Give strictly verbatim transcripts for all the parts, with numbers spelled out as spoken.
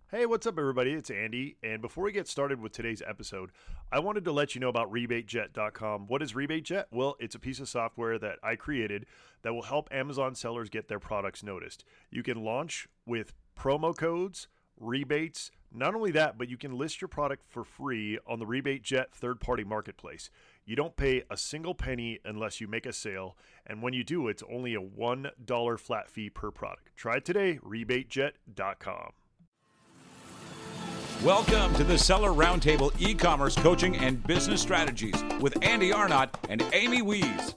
Hey, what's up, everybody? It's Andy. And before we get started with today's episode, I wanted to let you know about rebate jet dot com. What is RebateJet? Well, it's a piece of software that I created that will help Amazon sellers get their products noticed. You can launch with promo codes, rebates. Not only that, but you can list your product for free on the RebateJet third-party marketplace. You don't pay a single penny unless you make a sale, and when you do, it's only a one dollar flat fee per product. Try it today, rebate jet dot com. Welcome to the Seller Roundtable e-commerce coaching and business strategies with Andy Arnott and Amy Wees.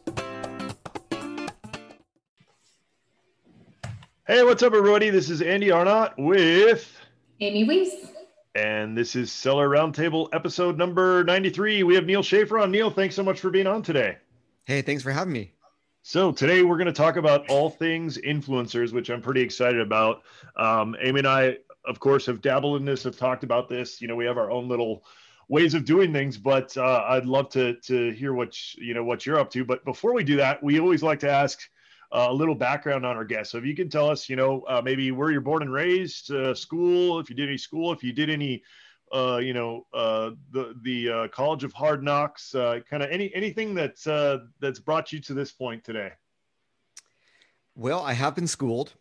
Hey, what's up, everybody? This is Andy Arnott with Amy Wees. And this is Seller Roundtable episode number ninety-three. We have Neal Schaffer on. Neal, thanks so much for being on today. Hey, thanks for having me. So today we're going to talk about all things influencers, which I'm pretty excited about. Um, Amy and I, of course, have dabbled in this, have talked about this. You know, we have our own little ways of doing things, but uh, I'd love to to hear what you know what you're up to. But before we do that, we always like to ask uh, a little background on our guests. So if you can tell us, you know, uh, maybe where you're born and raised, uh, school, if you did any school, if you did any, uh, you know, uh, the the uh, College of Hard Knocks, uh, kind of any anything that's uh, that's brought you to this point today. Well, I have been schooled.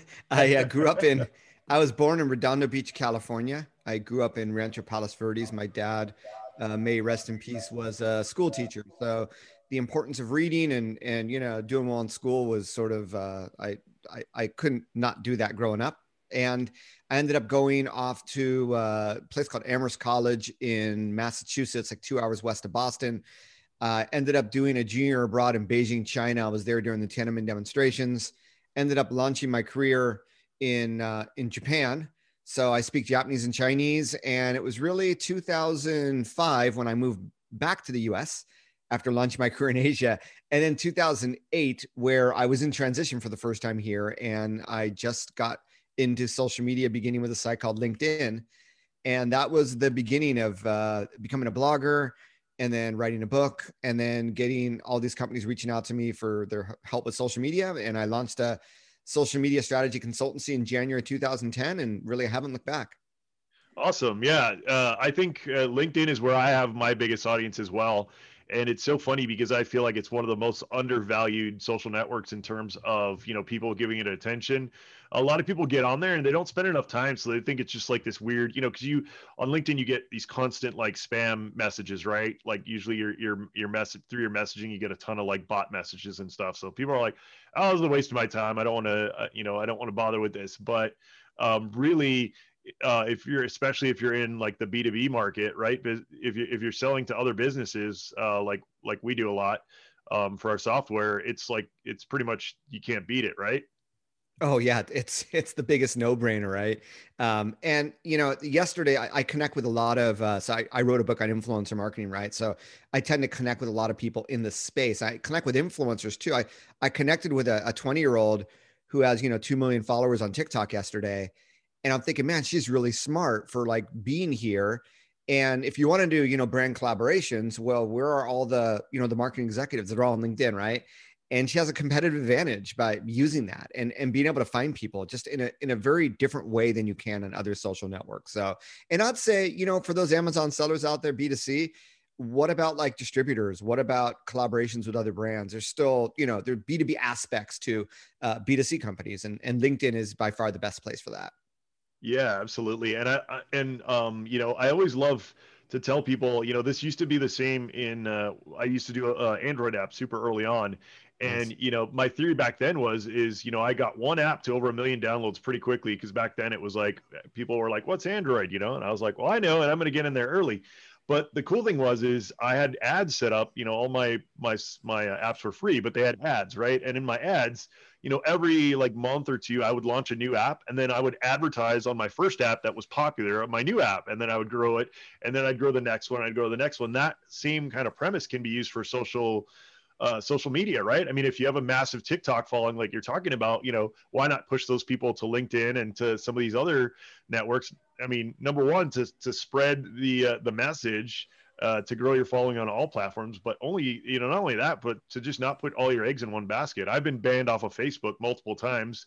I uh, grew up in. I was born in Redondo Beach, California. I grew up in Rancho Palos Verdes. My dad, uh, may rest in peace, was a school teacher. So the importance of reading and, and, you know, doing well in school was sort of, uh, I, I, I couldn't not do that growing up. And I ended up going off to a place called Amherst College in Massachusetts, like two hours west of Boston. Uh, ended up doing a junior abroad in Beijing, China. I was there during the Tiananmen demonstrations. Ended up launching my career in uh, in Japan. So I speak Japanese and Chinese. And it was really two thousand five when I moved back to the U S after launching my career in Asia. And then two thousand eight, where I was in transition for the first time here. And I just got into social media, beginning with a site called LinkedIn. And that was the beginning of uh, becoming a blogger, and then writing a book, and then getting all these companies reaching out to me for their help with social media. And I launched a social media strategy consultancy in January two thousand ten, and really haven't looked back. Awesome. Yeah. Uh, I think uh, LinkedIn is where I have my biggest audience as well. And it's so funny because I feel like it's one of the most undervalued social networks in terms of, you know, people giving it attention. A lot of people get on there and they don't spend enough time. So they think it's just like this weird, you know, because you on LinkedIn, you get these constant like spam messages, right? Like usually your your your message through your messaging, you get a ton of like bot messages and stuff. So people are like, oh, this is a waste of my time. I don't want to, uh, you know, I don't want to bother with this. But um, really, uh, if you're, especially if you're in like the B two B market, right? If you if you're selling to other businesses, uh, like like we do a lot um, for our software, it's like it's pretty much you can't beat it, right? Oh yeah, it's it's the biggest no-brainer, right? Um, and you know, yesterday I, I connect with a lot of. Uh, so I, I wrote a book on influencer marketing, right? So I tend to connect with a lot of people in the space. I connect with influencers too. I I connected with a twenty-year-old who has you know two million followers on TikTok yesterday, and I'm thinking, man, she's really smart for like being here. And if you want to do you know brand collaborations, well, where are all the you know the marketing executives that are all on LinkedIn, right? And she has a competitive advantage by using that and, and being able to find people just in a, in a very different way than you can on other social networks. So, and I'd say, you know, for those Amazon sellers out there, B two C, what about like distributors? What about collaborations with other brands? There's still, you know, there are B two B aspects to uh, B two C companies, and, and LinkedIn is by far the best place for that. Yeah, absolutely. And I, I and um, you know, I always love to tell people, you know, this used to be the same in, uh, I used to do a, a Android app super early on. And, Nice. you know, my theory back then was, is, you know, I got one app to over a million downloads pretty quickly. Cause back then it was like, people were like, what's Android? You know? And I was like, well, I know, and I'm going to get in there early. But the cool thing was, is I had ads set up, you know, all my, my, my uh, apps were free, but they had ads, right? And in my ads, you know, every like month or two, I would launch a new app, and then I would advertise on my first app that was popular, my new app, and then I would grow it, and then I'd grow the next one, I'd grow the next one. That same kind of premise can be used for social uh, social media, right? I mean, if you have a massive TikTok following, like you're talking about, you know, why not push those people to LinkedIn and to some of these other networks? I mean, number one, to to spread the uh, the message, uh, to grow your following on all platforms, but only, you know, not only that, but to just not put all your eggs in one basket. I've been banned off of Facebook multiple times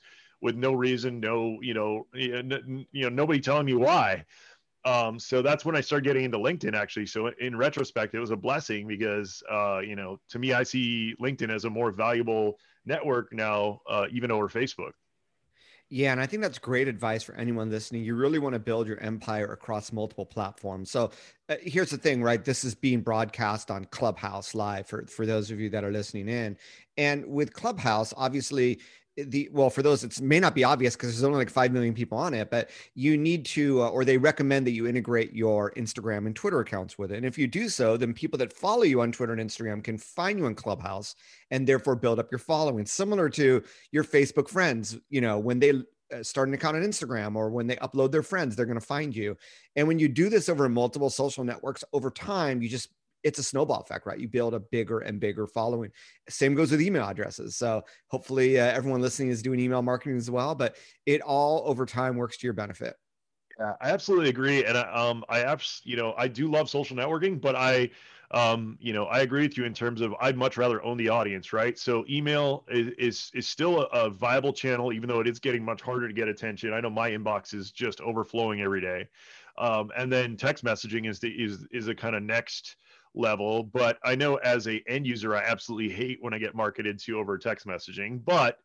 with no reason, no, you know, you know, nobody telling me why. Um, so that's when I started getting into LinkedIn, actually. So in retrospect, it was a blessing because, uh, you know, to me, I see LinkedIn as a more valuable network now, uh, even over Facebook. Yeah, and I think that's great advice for anyone listening. You really want to build your empire across multiple platforms. So uh, here's the thing, right? This is being broadcast on Clubhouse Live for, for those of you that are listening in. And with Clubhouse, obviously, the well, for those, it may not be obvious because there's only like five million people on it, but you need to, uh, or they recommend that you integrate your Instagram and Twitter accounts with it. And if you do so, then people that follow you on Twitter and Instagram can find you on Clubhouse and therefore build up your following, similar to your Facebook friends. You know, when they start an account on Instagram or when they upload their friends, they're going to find you. And when you do this over multiple social networks over time, you just, it's a snowball effect, right? You build a bigger and bigger following. Same goes with email addresses. So hopefully uh, everyone listening is doing email marketing as well, but it all over time works to your benefit. Yeah, I absolutely agree. And I, um, I abs, you know, I do love social networking, but I, um, you know, I agree with you in terms of I'd much rather own the audience, right? So email is is, is still a, a viable channel, even though it is getting much harder to get attention. I know my inbox is just overflowing every day. Um, and then text messaging is the is is a kind of next level. But I know as a end user, I absolutely hate when I get marketed to over text messaging. But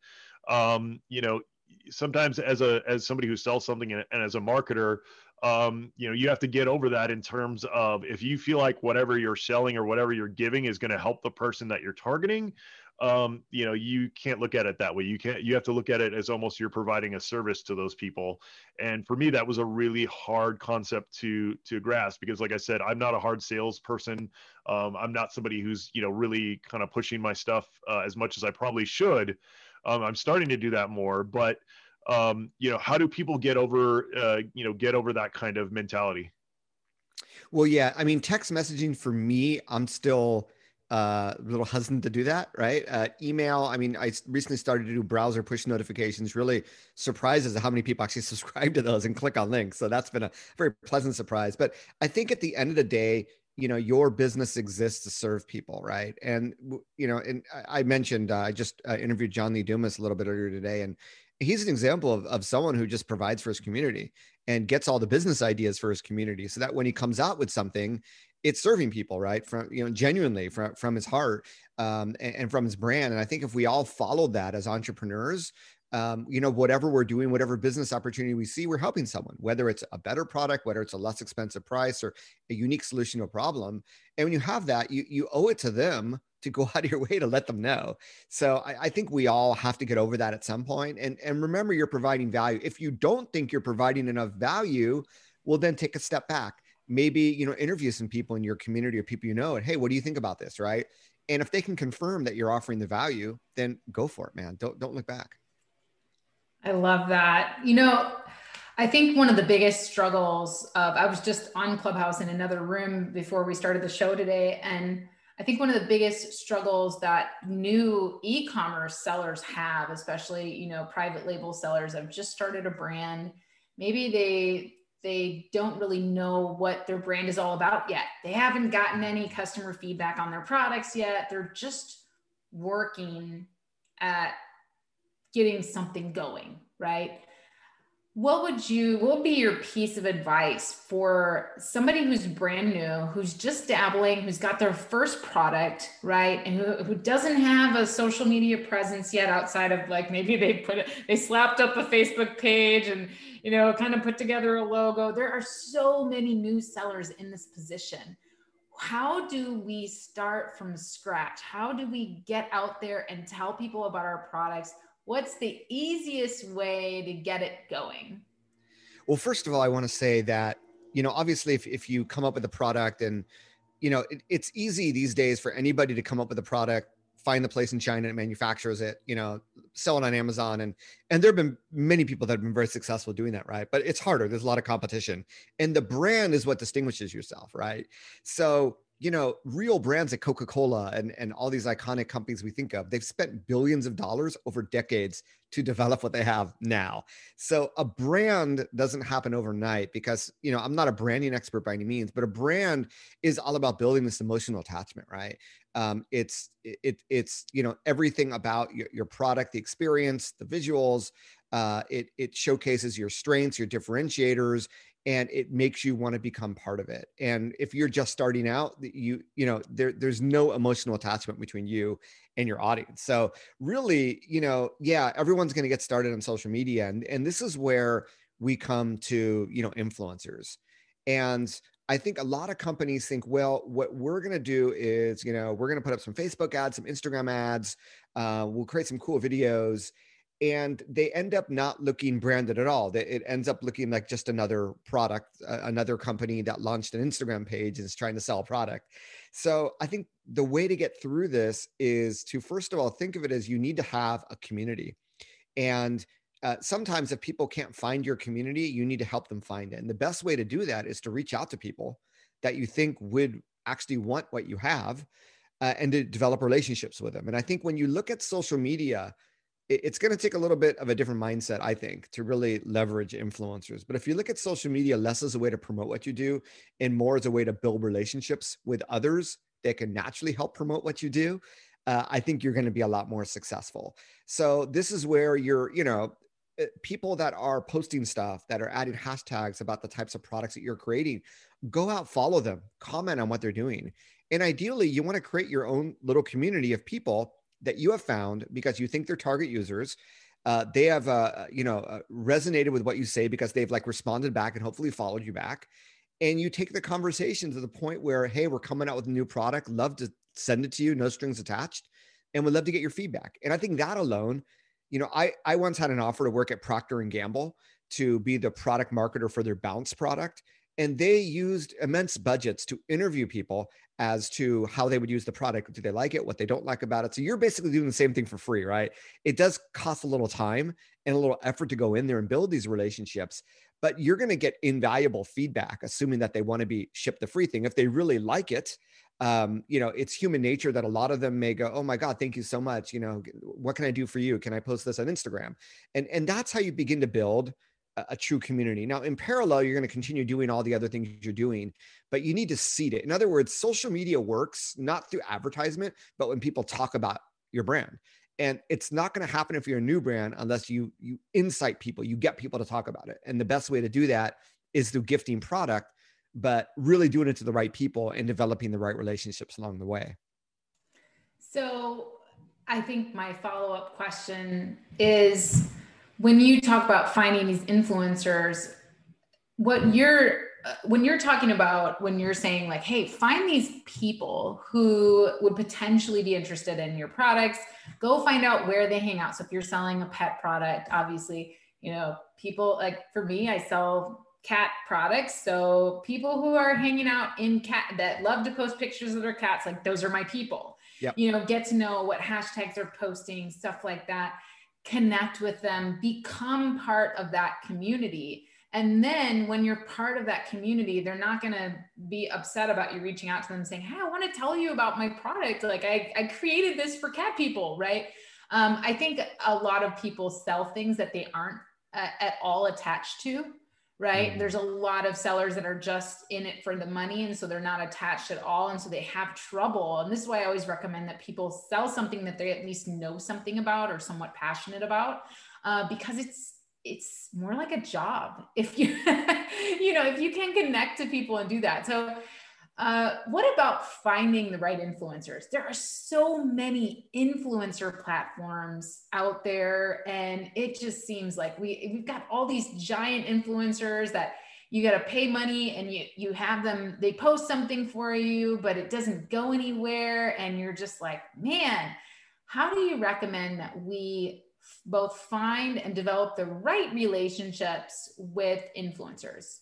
um, you know, sometimes as a as somebody who sells something and, and as a marketer, um, you know, you have to get over that in terms of if you feel like whatever you're selling or whatever you're giving is going to help the person that you're targeting, um, you know, you can't look at it that way. You can't, you have to look at it as almost you're providing a service to those people. And for me, that was a really hard concept to, to grasp because like I said, I'm not a hard salesperson. Um, I'm not somebody who's, you know, really kind of pushing my stuff uh, as much as I probably should. Um, I'm starting to do that more, but um, you know, how do people get over, uh, you know, get over that kind of mentality? Well, yeah, I mean, text messaging for me, I'm still uh, a little hesitant to do that, right? Uh, email, I mean, I recently started to do browser push notifications, really surprises how many people actually subscribe to those and click on links. So that's been a very pleasant surprise. But I think at the end of the day, you know, your business exists to serve people, right? And, you know, and I mentioned, uh, I just uh, interviewed John Lee Dumas a little bit earlier today, and he's an example of, of someone who just provides for his community and gets all the business ideas for his community so that when he comes out with something, it's serving people, right? From, you know, genuinely from, from his heart um, and, and from his brand. And I think if we all followed that as entrepreneurs, um, you know, whatever we're doing, whatever business opportunity we see, we're helping someone, whether it's a better product, whether it's a less expensive price or a unique solution to a problem. And when you have that, you, you owe it to them to go out of your way to let them know. So I, I think we all have to get over that at some point. And, and remember, you're providing value. If you don't think you're providing enough value, well, then take a step back. Maybe, you know, interview some people in your community or people you know, and hey, what do you think about this, right? And if they can confirm that you're offering the value, then go for it, man. Don't don't look back. I love that. You know, I think one of the biggest struggles of, I was just on Clubhouse in another room before we started the show today. And I think one of the biggest struggles that new e-commerce sellers have, especially, you know, private label sellers have just started a brand. Maybe they, they don't really know what their brand is all about yet. They haven't gotten any customer feedback on their products yet. They're just working at getting something going, right? What would you, what would be your piece of advice for somebody who's brand new, who's just dabbling, who's got their first product, right? And who, who doesn't have a social media presence yet outside of like, maybe they put it, they slapped up a Facebook page and, you know, kind of put together a logo. There are so many new sellers in this position. How do we start from scratch? How do we get out there and tell people about our products? What's the easiest way to get it going? Well, first of all, I want to say that, you know, obviously if, if you come up with a product and, you know, it, it's easy these days for anybody to come up with a product, find the place in China that manufactures it, you know, sell it on Amazon. And, and there've been many people that have been very successful doing that, right? But it's harder. There's a lot of competition and the brand is what distinguishes yourself, right? So, you know, real brands like Coca-Cola and, and all these iconic companies we think of, they've spent billions of dollars over decades to develop what they have now. So a brand doesn't happen overnight because, you know, I'm not a branding expert by any means, but a brand is all about building this emotional attachment, right? Um, it's, it, it's, you know, everything about your, your product, the experience, the visuals, Uh, it, it showcases your strengths, your differentiators, and it makes you want to become part of it. And if you're just starting out, you, you know, there, there's no emotional attachment between you and your audience. So really, you know, yeah, everyone's going to get started on social media. And, and this is where we come to, you know, influencers. And I think a lot of companies think, well, what we're going to do is, you know, we're going to put up some Facebook ads, some Instagram ads. Uh, we'll create some cool videos. And they end up not looking branded at all. It ends up looking like just another product, uh, another company that launched an Instagram page and is trying to sell a product. So I think the way to get through this is to, first of all, think of it as you need to have a community. And uh, sometimes if people can't find your community, you need to help them find it. And the best way to do that is to reach out to people that you think would actually want what you have, uh, and to develop relationships with them. And I think when you look at social media, it's going to take a little bit of a different mindset, I think, to really leverage influencers. But if you look at social media less as a way to promote what you do and more as a way to build relationships with others that can naturally help promote what you do, uh, I think you're going to be a lot more successful. So this is where you're, you know, people that are posting stuff, that are adding hashtags about the types of products that you're creating, go out, follow them, comment on what they're doing. And ideally, you want to create your own little community of people that you have found because you think they're target users. Uh, they have, uh, you know, uh, resonated with what you say because they've like responded back and hopefully followed you back. And you take the conversation to the point where, hey, we're coming out with a new product. Love to send it to you. No strings attached. And we'd love to get your feedback. And I think that alone, you know, I, I once had an offer to work at Procter and Gamble to be the product marketer for their Bounce product. And they used immense budgets to interview people as to how they would use the product. Do they like it? What they don't like about it? So you're basically doing the same thing for free, right? It does cost a little time and a little effort to go in there and build these relationships, but you're going to get invaluable feedback, assuming that they want to be shipped the free thing. If they really like it, um, you know, it's human nature that a lot of them may go, oh my God, thank you so much. You know, what can I do for you? Can I post this on Instagram? And, and that's how you begin to build a true community. Now, in parallel, you're going to continue doing all the other things you're doing, but you need to seed it. In other words, social media works not through advertisement, but when people talk about your brand. And it's not going to happen if you're a new brand unless you you incite people, you get people to talk about it. And the best way to do that is through gifting product, but really doing it to the right people and developing the right relationships along the way. So I think my follow-up question is, when you talk about finding these influencers, what you're, when you're talking about, when you're saying like, hey, find these people who would potentially be interested in your products, go find out where they hang out. So if you're selling a pet product, obviously, you know, people like, for me, I sell cat products. So people who are hanging out in cat, that love to post pictures of their cats, like those are my people. Yep. You know, get to know what hashtags they're posting, stuff like that. Connect with them, become part of that community. And then when you're part of that community, they're not going to be upset about you reaching out to them saying, hey, I want to tell you about my product. Like I, I created this for cat people, right? Um, I think a lot of people sell things that they aren't uh, at all attached to, right? Mm-hmm. There's a lot of sellers that are just in it for the money. And so they're not attached at all. And so they have trouble. And this is why I always recommend that people sell something that they at least know something about or somewhat passionate about, uh, because it's, it's more like a job. If you, you know, if you can connect to people and do that. So uh, what about finding the right influencers? There are so many influencer platforms out there, and it just seems like we, we've got all these giant influencers that you got to pay money and you, you have them, they post something for you, but it doesn't go anywhere. And you're just like, man, how do you recommend that we both find and develop the right relationships with influencers?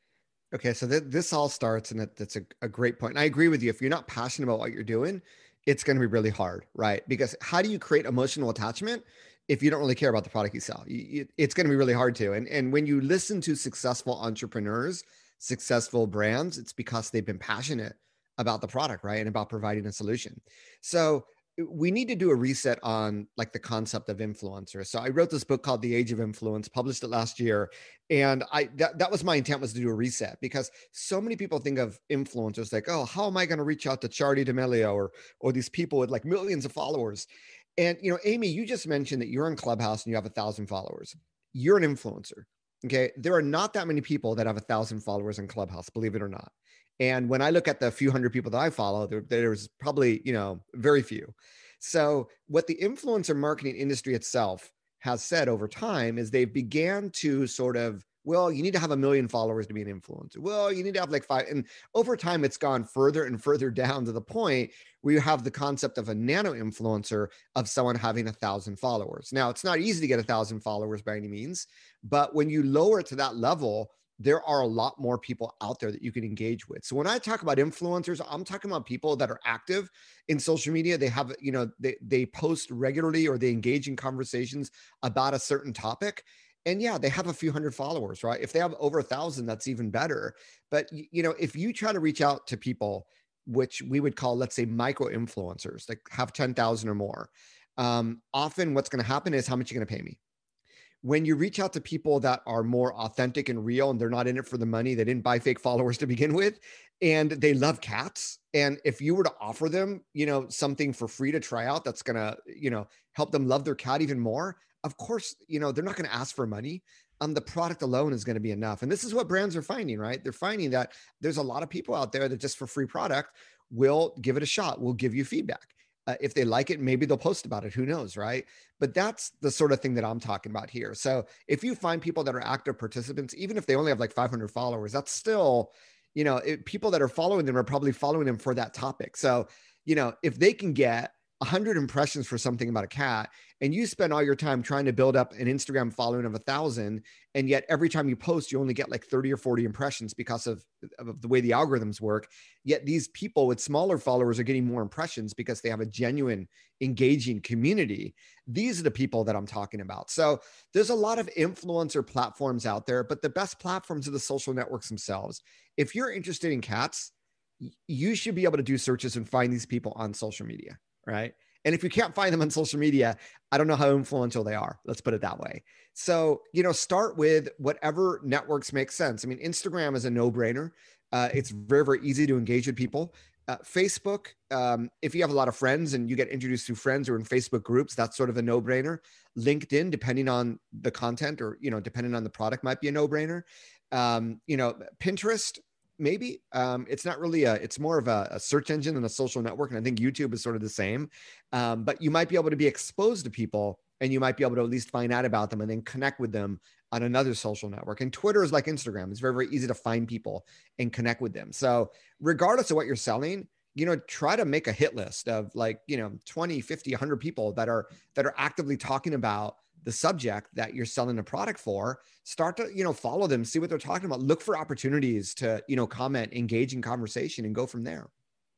Okay, so th- this all starts, and that, that's a, a great point. And I agree with you. If you're not passionate about what you're doing, it's going to be really hard, right? Because how do you create emotional attachment if you don't really care about the product you sell? You, you, it's going to be really hard to. And, and when you listen to successful entrepreneurs, successful brands, it's because they've been passionate about the product, right? And about providing a solution. So we need to do a reset on like the concept of influencer. So I wrote this book called The Age of Influence, published it last year. And I, that, that was my intent, was to do a reset, because so many people think of influencers like, oh, how am I going to reach out to Charli D'Amelio or, or these people with like millions of followers? And, you know, Amy, you just mentioned that you're on Clubhouse and you have a thousand followers. you're an influencer. Okay. There are not that many people that have a thousand followers in Clubhouse, believe it or not. And when I look at the few hundred people that I follow, there, there's probably, you know, very few. So what the influencer marketing industry itself has said over time is they began to sort of, well, you need to have a million followers to be an influencer. Well, you need to have like five. And over time, it's gone further and further down to the point where you have the concept of a nano influencer of someone having a thousand followers. Now, it's not easy to get a thousand followers by any means, but when you lower it to that level, there are a lot more people out there that you can engage with. So when I talk about influencers, I'm talking about people that are active in social media. They have, you know, they, they post regularly or they engage in conversations about a certain topic. And yeah, they have a few hundred followers, right? If they have over a thousand, that's even better. But, you know, if you try to reach out to people, which we would call, let's say, micro influencers, like have ten thousand or more, um, often what's going to happen is, how much are you going to pay me? When you reach out to people that are more authentic and real, and they're not in it for the money, they didn't buy fake followers to begin with, and they love cats. And if you were to offer them, you know, something for free to try out, that's going to, you know, help them love their cat even more. Of course, you know, they're not going to ask for money. Um, the product alone is going to be enough. And this is what brands are finding, right? They're finding that there's a lot of people out there that just for free product will give it a shot, will give you feedback. Uh, if they like it, maybe they'll post about it. Who knows, right? But that's the sort of thing that I'm talking about here. So if you find people that are active participants, even if they only have like five hundred followers, that's still, you know, it, people that are following them are probably following them for that topic. So, you know, if they can get one hundred impressions for something about a cat, and you spend all your time trying to build up an Instagram following of a thousand, and yet every time you post, you only get like thirty or forty impressions because of, of the way the algorithms work. Yet these people with smaller followers are getting more impressions because they have a genuine, engaging community. These are the people that I'm talking about. So there's a lot of influencer platforms out there, but the best platforms are the social networks themselves. If you're interested in cats, you should be able to do searches and find these people on social media. Right. And if you can't find them on social media, I don't know how influential they are. Let's put it that way. So, you know, start with whatever networks make sense. I mean, Instagram is a no-brainer. Uh, it's very, very easy to engage with people. Uh, Facebook, um, if you have a lot of friends and you get introduced to friends or in Facebook groups, that's sort of a no-brainer. LinkedIn, depending on the content or, you know, depending on the product, might be a no-brainer. Um, you know, Pinterest, maybe. Um, it's not really a, it's more of a, a search engine than a social network. And I think YouTube is sort of the same. Um, but you might be able to be exposed to people, and you might be able to at least find out about them and then connect with them on another social network. And Twitter is like Instagram. It's very, very easy to find people and connect with them. So regardless of what you're selling, you know, try to make a hit list of like, you know, twenty, fifty, one hundred people that are, that are actively talking about the subject that you're selling a product for. Start to, you know, follow them, see what they're talking about, look for opportunities to, you know, comment, engage in conversation, and go from there.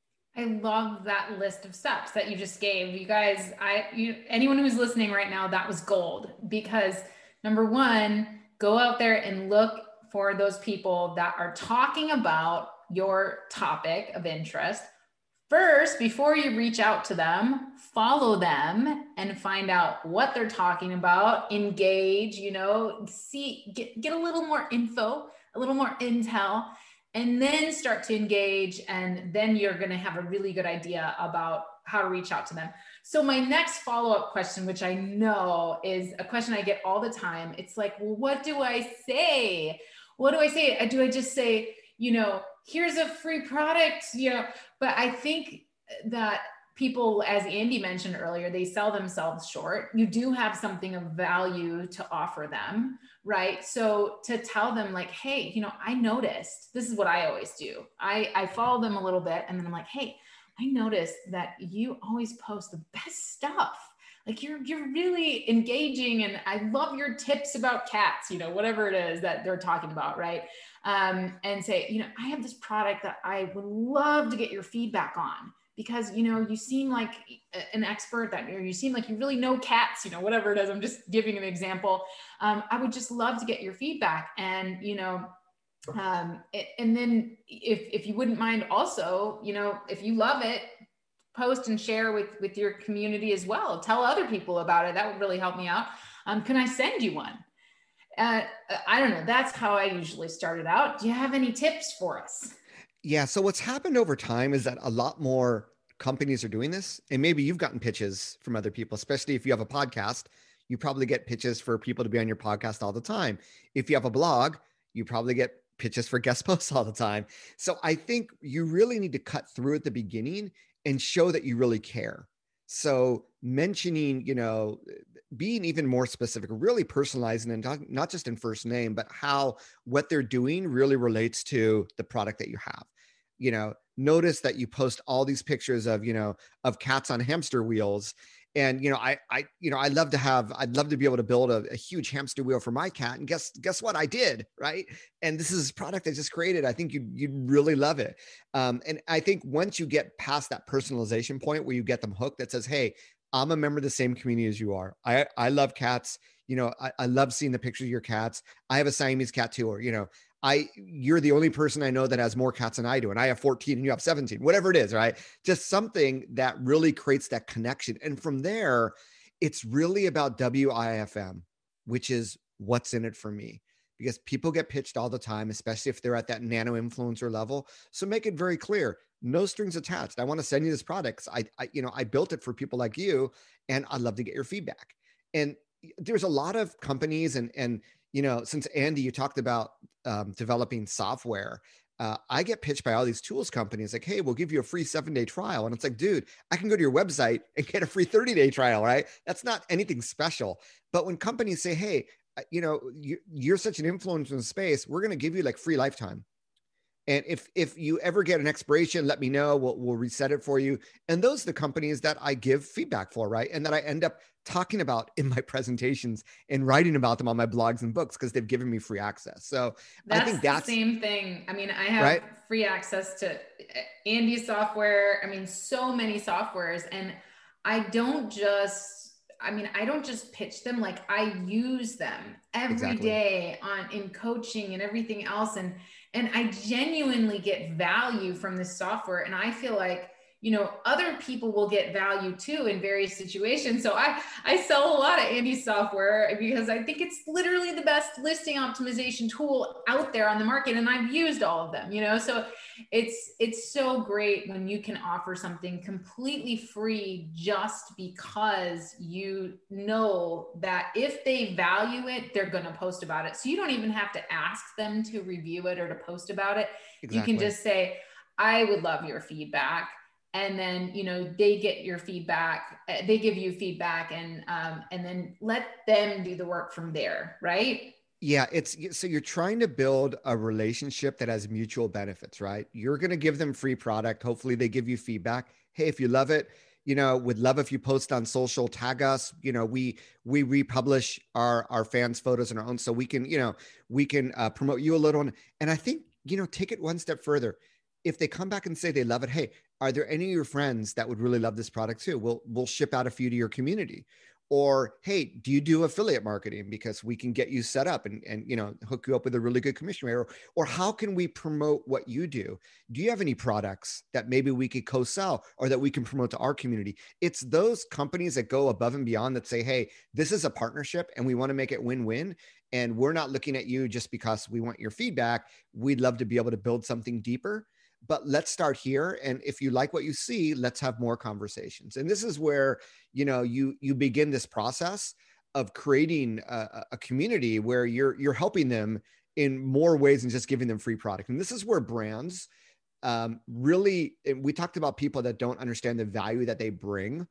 I love that list of steps that you just gave. You guys, I, you, anyone who's listening right now, that was gold, because number one, go out there and look for those people that are talking about your topic of interest. First, before you reach out to them, follow them and find out what they're talking about, engage, you know, see, get, get a little more info, a little more intel, and then start to engage. And then you're going to have a really good idea about how to reach out to them. So my next follow-up question, which I know is a question I get all the time. It's like, well, what do I say? What do I say? Do I just say, you know, here's a free product, you know? But I think that people, as Andy mentioned earlier, they sell themselves short. You do have something of value to offer them, right? So to tell them like, hey, you know, I noticed, this is what I always do. I, I follow them a little bit, and then I'm like, hey, I noticed that you always post the best stuff. Like you're, you're really engaging, and I love your tips about cats, you know, whatever it is that they're talking about. Right. Um, and say, you know, I have this product that I would love to get your feedback on, because, you know, you seem like an expert, that, or you seem like you really know cats, you know, whatever it is. I'm just giving an example. Um, I would just love to get your feedback. And, you know, um, and then if, if you wouldn't mind also, you know, if you love it, post and share with, with your community as well. Tell other people about it. That would really help me out. Um, can I send you one? Uh, I don't know. That's how I usually started out. Do you have any tips for us? Yeah. So what's happened over time is that a lot more companies are doing this, and maybe you've gotten pitches from other people, especially if you have a podcast. you probably get pitches for people to be on your podcast all the time. If you have a blog, you probably get pitches for guest posts all the time. So I think you really need to cut through at the beginning and show that you really care. So mentioning, you know, being even more specific, really personalizing, and not, not just in first name, but how what they're doing really relates to the product that you have. You know, notice that you post all these pictures of, you know, of cats on hamster wheels. And, you know, I, I, you know, I love to have, I'd love to be able to build a, a huge hamster wheel for my cat. And guess, guess what I did, right? And this is a product I just created. I think you'd, you'd really love it. Um, and I think once you get past that personalization point where you get them hooked, that says, hey, I'm a member of the same community as you are. I, I love cats. You know, I, I love seeing the pictures of your cats. I have a Siamese cat too, or, you know, I, you're the only person I know that has more cats than I do. And I have fourteen and you have seventeen, whatever it is, right? Just something that really creates that connection. And from there, it's really about W I F M, which is what's in it for me, because people get pitched all the time, especially if they're at that nano influencer level. So make it very clear, no strings attached. I want to send you this product. I, I, you know, I built it for people like you, and I'd love to get your feedback. And there's a lot of companies and, and, you know, since Andy, you talked about um, developing software, uh, I get pitched by all these tools companies like, hey, we'll give you a free seven day trial. And it's like, dude, I can go to your website and get a free thirty day trial, right? That's not anything special. But when companies say, hey, you know, you, you're such an influencer in the space, we're going to give you like free lifetime. And if if you ever get an expiration, let me know. We'll, we'll reset it for you. And those are the companies that I give feedback for, right? And that I end up talking about in my presentations and writing about them on my blogs and books because they've given me free access. So that's I think that's the same thing. I mean, I have right? free access to Andy's software. I mean, so many softwares. And I don't just, I mean, I don't just pitch them, like I use them every Exactly. day on in coaching and everything else. And And I genuinely get value from this software. And I feel like, you know, other people will get value too in various situations. So I, I sell a lot of Andy's software because I think it's literally the best listing optimization tool out there on the market. And I've used all of them, you know, so it's, it's so great when you can offer something completely free just because you know that if they value it, they're going to post about it. So you don't even have to ask them to review it or to post about it. Exactly. You can just say, I would love your feedback. And then, you know, they get your feedback, they give you feedback, and, um, and then let them do the work from there. Right. Yeah. It's so you're trying to build a relationship that has mutual benefits, right? You're going to give them free product. Hopefully they give you feedback. Hey, if you love it, you know, would love if you post on social, tag us, you know, we, we republish our, our fans' photos and our own, so we can, you know, we can uh, promote you a little. And I think, you know, take it one step further. If they come back and say they love it, hey, are there any of your friends that would really love this product too? We'll, we'll ship out a few to your community. Or, hey, do you do affiliate marketing? Because we can get you set up and, and, you know, hook you up with a really good commission rate. Or, or how can we promote what you do? Do you have any products that maybe we could co-sell or that we can promote to our community? It's those companies that go above and beyond that say, hey, this is a partnership and we want to make it win-win. And we're not looking at you just because we want your feedback. We'd love to be able to build something deeper. But let's start here. And if you like what you see, let's have more conversations. And this is where, you know, you, you begin this process of creating a, a community where you're, you're helping them in more ways than just giving them free product. And this is where brands um, really, we talked about people that don't understand the value that they bring.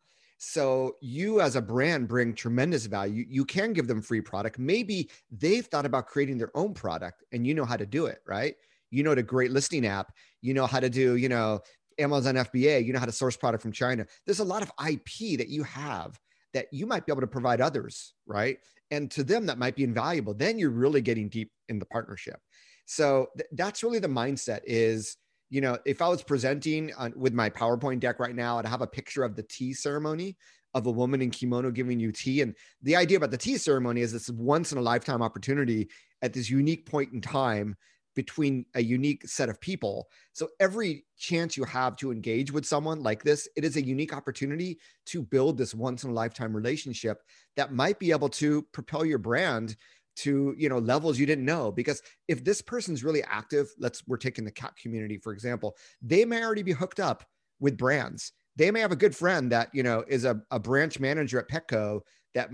So you as a brand bring tremendous value. You can give them free product. Maybe they've thought about creating their own product and you know how to do it, right? You know, the great listing app, you know how to do, you know, Amazon F B A, you know how to source product from China. There's a lot of I P that you have that you might be able to provide others, right? And to them, that might be invaluable. Then you're really getting deep in the partnership. So th- that's really the mindset is, you know, if I was presenting on, with my PowerPoint deck right now, I'd have a picture of the tea ceremony of a woman in kimono giving you tea. And the idea about the tea ceremony is this once in a lifetime opportunity at this unique point in time between a unique set of people. So every chance you have to engage with someone like this, it is a unique opportunity to build this once in a lifetime relationship that might be able to propel your brand to, you know, levels you didn't know. Because if this person's really active, let's, we're taking the cat community, for example, they may already be hooked up with brands. They may have a good friend that, you know, is a, a branch manager at Petco that might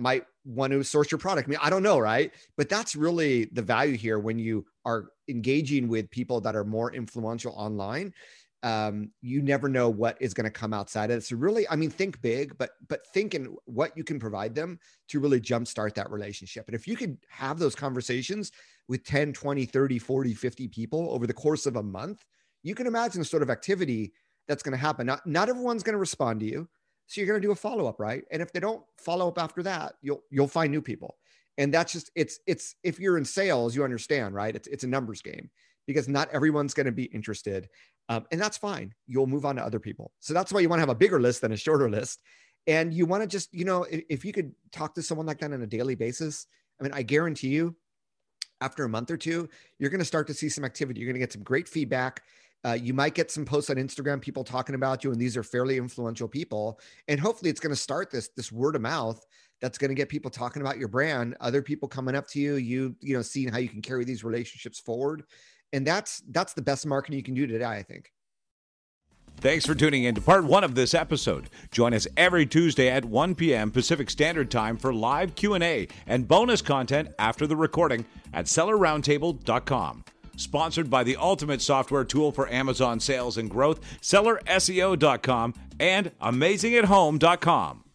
want to source your product. I mean, I don't know, right? But that's really the value here when you are engaging with people that are more influential online. Um, you never know what is going to come outside of it. So really, I mean, think big, but but think in what you can provide them to really jumpstart that relationship. And if you could have those conversations with ten, twenty, thirty, forty, fifty people over the course of a month, you can imagine the sort of activity that's going to happen. Not, not everyone's going to respond to you. So you're going to do a follow-up, right? And if they don't follow up after that, you'll you'll find new people. And that's just, it's, it's, if you're in sales, you understand, right? It's, it's a numbers game because not everyone's going to be interested. Um, and that's fine. You'll move on to other people. So that's why you want to have a bigger list than a shorter list. And you want to just, you know, if, if you could talk to someone like that on a daily basis, I mean, I guarantee you after a month or two, you're going to start to see some activity. You're going to get some great feedback. Uh, you might get some posts on Instagram, people talking about you, and these are fairly influential people. And hopefully it's going to start this, this word of mouth that's going to get people talking about your brand, other people coming up to you, you, you know, seeing how you can carry these relationships forward. And that's, that's the best marketing you can do today, I think. Thanks for tuning in to part one of this episode. Join us every Tuesday at one p.m. Pacific Standard Time for live Q and A and bonus content after the recording at seller roundtable dot com. Sponsored by the ultimate software tool for Amazon sales and growth, seller S E O dot com and amazing at home dot com.